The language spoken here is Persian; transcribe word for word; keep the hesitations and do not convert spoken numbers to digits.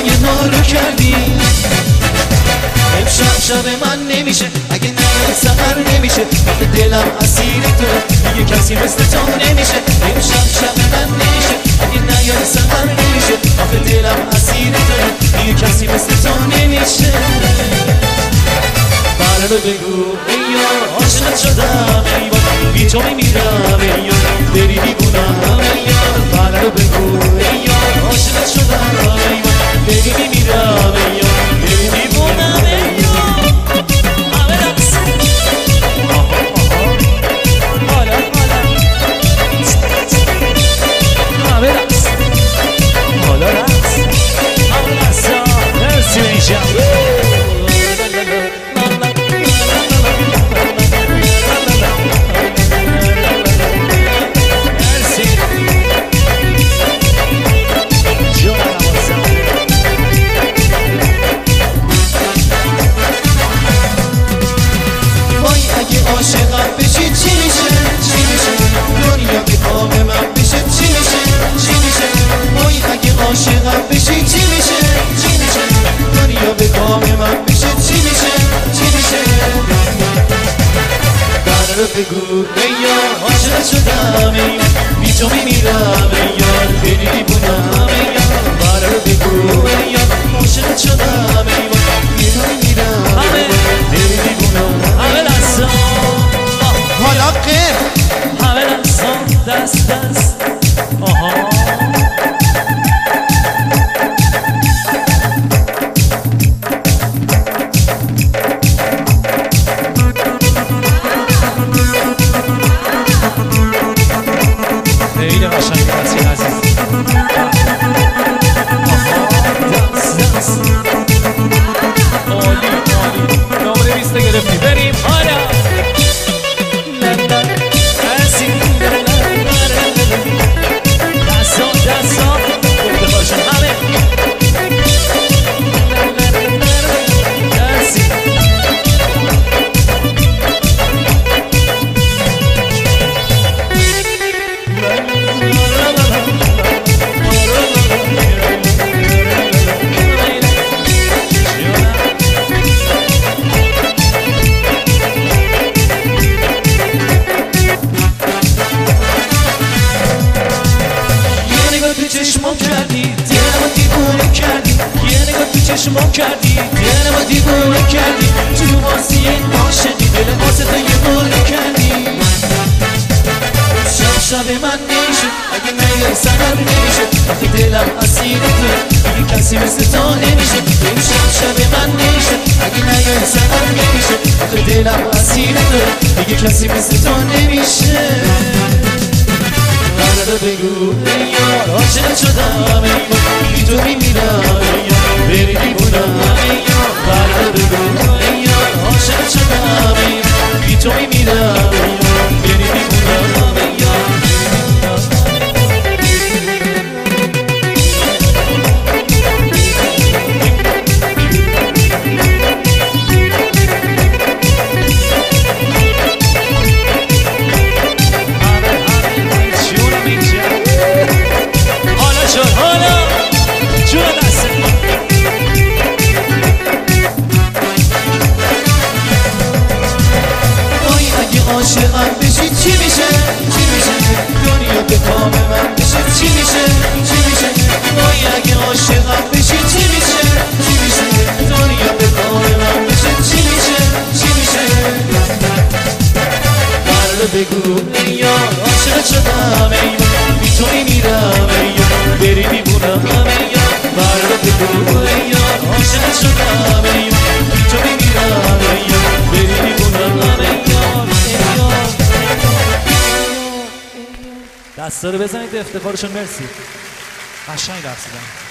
یه نارو کردی. امشب شب من نمیشه اگه نیای سحر نمیشه، وقتی دلم اسیر تو دیگه کسی مثل تو نمیشه. امشب شب من نمیشه اگه نیای سحر نمیشه، وقتی دلم اسیر تو دیگه کسی مثل تو نمیشه. برنو بگو ای یار عاشقت شدم ای بار، بی تو میمیرم ای یار بری دیوونم ای یار. برنو بگو ای یار عاشقت شدم ای بار، بری میمیرم ای یار بری دیوونم ای یار. همه رقص حالا حالا همه رقص حالا رقص همه رقص مرسی میشم. عاشقم بشی چی میشه چی میشه، دنیا به کام من بشه چی میشه چی میشه. وای اگه عاشقم بشی چی میشه چی میشه، دنیا به کام من بشه چی میشه چی میشه. برنو بگو ای یار عاشقت شدم ای یار، بی تو میمیرم ای یار بری دیوونم ای یار. برنو بگو ای یار عاشقت شدم ای یار، بی تو میمیرم بری دیوونم. همه دستا حالا قیف همه دستا دست دست آها. خیلی قشنگ هستی عزیز. دست دست عالی عالی نامره بیسته گرفتی بریم حالا. چشمام کردی دلمو دیوونه کردی، یه نگاه تو چشمام کردی دلمو دیوونه کردی. تو واسه این عاشقی دل واسه تو یه گونه کردی. شب شب من نمیشه اگه نیای سحر نمیشه، وقتی دلم اسیر تو دیگه کسی مثل تو نمیشه. این شب شب من نمیشه اگه نیای سحر نمیشه، وقتی دلم اسیر تو دیگه کسی مثل تو نمیشه. برنو بگو ای یار عاشقت شدم ای یار، بی تو میمیرم ای یار بری دیوونم ای یار. برنو بگو ای یار عاشقت شدم ای یار، بی تو میمیرم ای یار بری دیوونم ای یار. عاشقم بشی چی میشه چی میشه، دنیا به کام من بشه چی میشه چی میشه. وای اگه عاشقم بشی چی میشه چی میشه، دنیا به کام من بشه چی میشه چی میشه. برنو بگو ای یار عاشقت شدم ای یار، بی تو میمیرم ای یار بری دیوونم ای یار. برنو بگو ای یار عاشقت شدم ای یار، بی تو میمیرم ای یار بری دیوونم ای یار. دستا رو بزنید افتخارشون. مرسی قشنگ رقصیدن.